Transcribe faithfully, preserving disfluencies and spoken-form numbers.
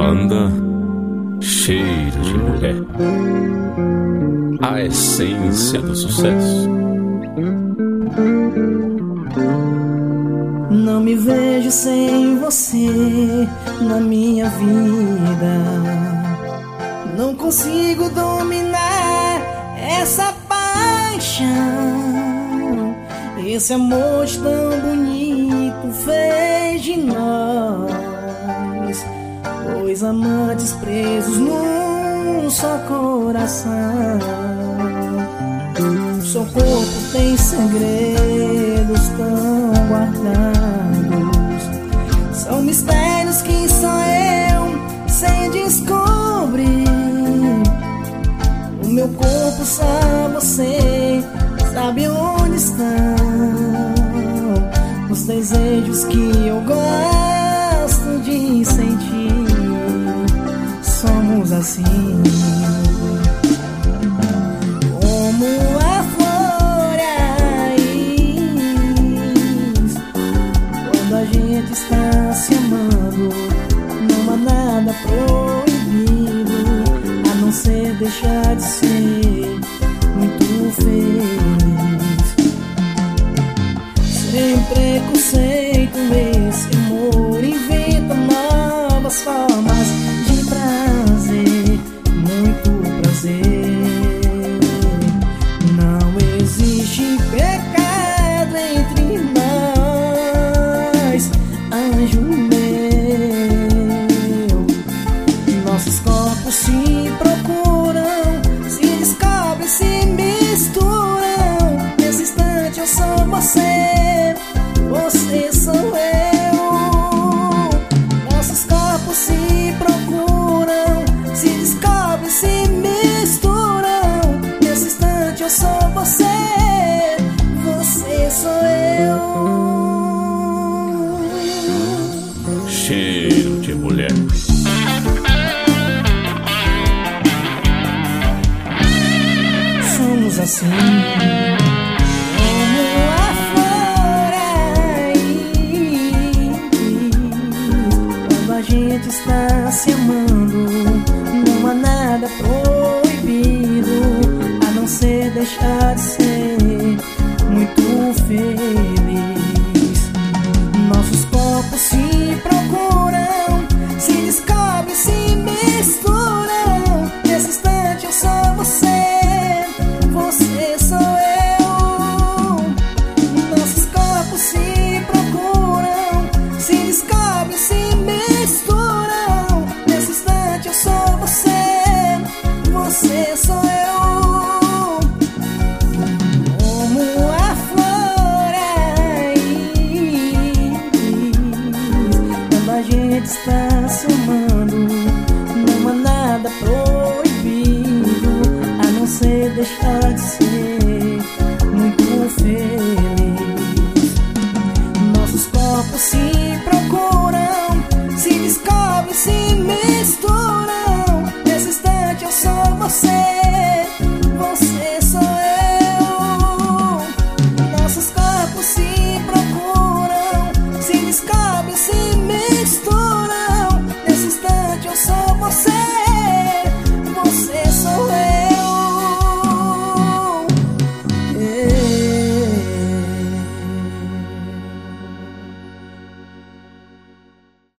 Banda Cheiro de Mulher, a essência do sucesso. Não me vejo sem você na minha vida. Não consigo dominar essa paixão. Esse amor tão bonito fez de nós dois amantes presos num só coração. Seu corpo tem segredos tão guardados. São mistérios que só eu sei descobrir. O meu corpo só você sabe onde estão os desejos que eu gosto de sentir. Somos assim, como a flor raiz. Quando a gente está se amando, não há nada proibido, a não ser deixar de ser muito feliz. Sem preconceito, esse amor inventa novas formas de prazer, muito prazer. Não existe pecado entre nós, anjo meu. Nossos corpos se procuram, se descobrem, se misturam. Nesse instante eu sou você, você sou eu. Nossos corpos se procuram, se descobrem, se misturam. Nesse instante eu sou você, você sou eu. Cheiro de mulher. Somos assim, como a flor raiz. Quando a gente está se amando, não há nada proibido, a não ser deixar de ser muito feliz. Nossos corpos se procuram, se descobrem, se misturam. Nesse instante eu sou você, você sou eu. Nossos corpos se procuram, se descobrem, se misturam. Nesse instante eu sou você, você sou eu. Como a flor raiz. Quando a gente está se amando, não há nada proibido, a não ser deixar de ser